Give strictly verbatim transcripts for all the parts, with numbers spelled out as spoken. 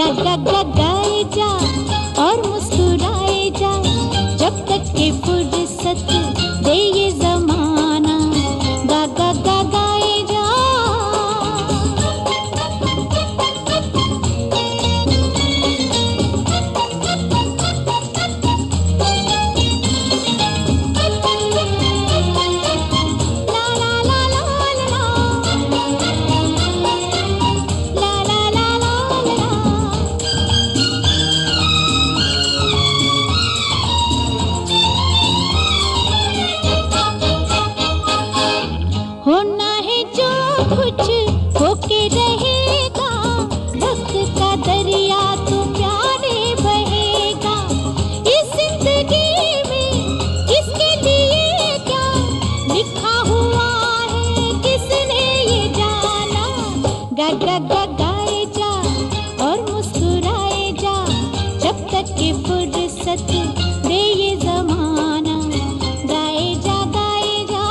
गा गा गाए जा और मुस्कुराए जा, जब तक के फुर्सत दे ये जमाना। गा गा गा गाए जा। होना है जो कुछ होके रहेगा, वक्त का दरिया तो प्यारे बहेगा। इस जिंदगी में किसके लिए क्या लिखा हुआ है, किसने ये जाना। गा गा गा गाए जा और मुस्कुराए जा, जब तक की फुर्सत दे ये जमाना। गाए जा गाए जा।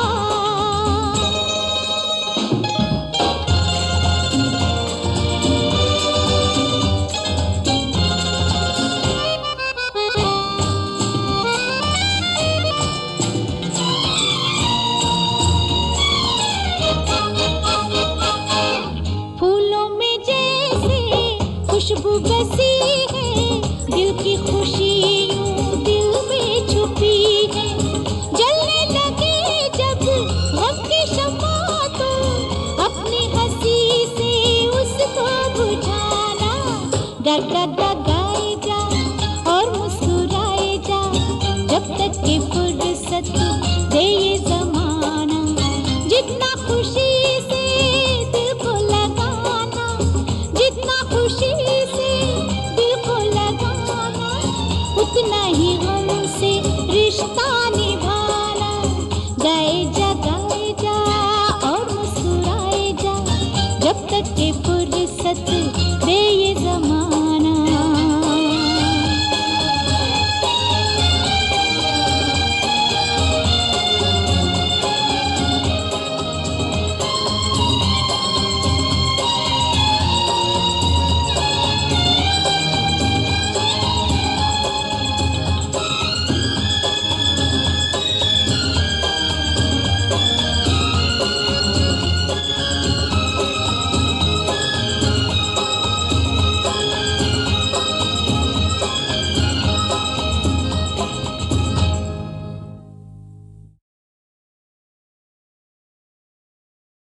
फूलों में जैसे खुशबू बसी है, दिल की खुशी यूं दिल में छुपी है। जलने लगे जब गम की शम्मा तो अपनी हंसी से उसको बुझाना। गा गा गा